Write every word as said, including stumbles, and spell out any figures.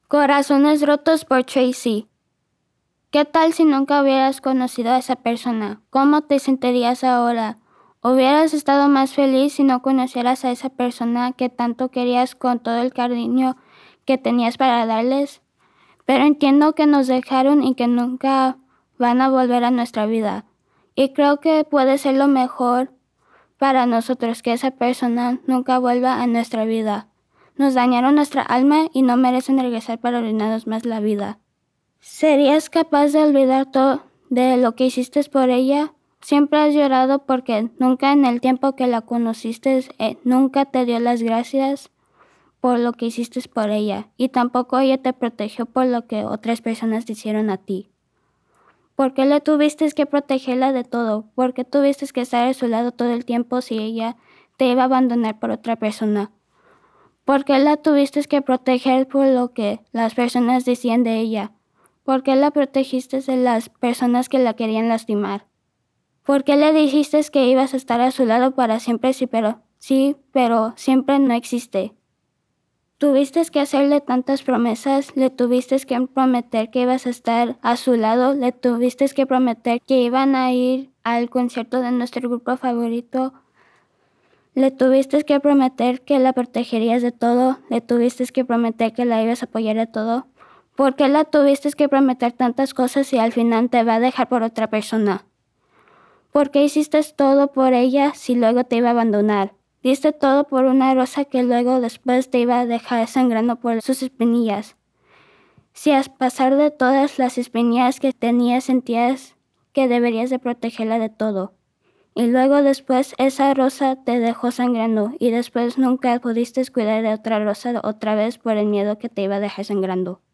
Corazones rotos por Tracy. ¿Qué tal si nunca hubieras conocido a esa persona? ¿Cómo te sentirías ahora? ¿Hubieras estado más feliz si no conocieras a esa persona que tanto querías con todo el cariño que tenías para darles? Pero entiendo que nos dejaron y que nunca van a volver a nuestra vida. Y creo que puede ser lo mejor para nosotros que esa persona nunca vuelva a nuestra vida. Nos dañaron nuestra alma y no merecen regresar para arruinarnos más la vida. ¿Serías capaz de olvidar todo de lo que hiciste por ella? Siempre has llorado porque nunca en el tiempo que la conociste eh, nunca te dio las gracias por lo que hiciste por ella, y tampoco ella te protegió por lo que otras personas te hicieron a ti. ¿Por qué le tuviste que protegerla de todo? ¿Por qué tuviste que estar a su lado todo el tiempo si ella te iba a abandonar por otra persona? ¿Por qué la tuviste que proteger por lo que las personas decían de ella? ¿Por qué la protegiste de las personas que la querían lastimar? ¿Por qué le dijiste que ibas a estar a su lado para siempre? Sí, pero, sí, pero siempre no existe. Tuviste que hacerle tantas promesas, le tuviste que prometer que ibas a estar a su lado, le tuviste que prometer que iban a ir al concierto de nuestro grupo favorito, le tuviste que prometer que la protegerías de todo, le tuviste que prometer que la ibas a apoyar de todo. ¿Por qué la tuviste que prometer tantas cosas y al final te va a dejar por otra persona? ¿Por qué hiciste todo por ella si luego te iba a abandonar? Diste todo por una rosa que luego después te iba a dejar sangrando por sus espinillas. Si a pesar de todas las espinillas que tenías sentías que deberías de protegerla de todo. Y luego después esa rosa te dejó sangrando y después nunca pudiste cuidar de otra rosa otra vez por el miedo que te iba a dejar sangrando.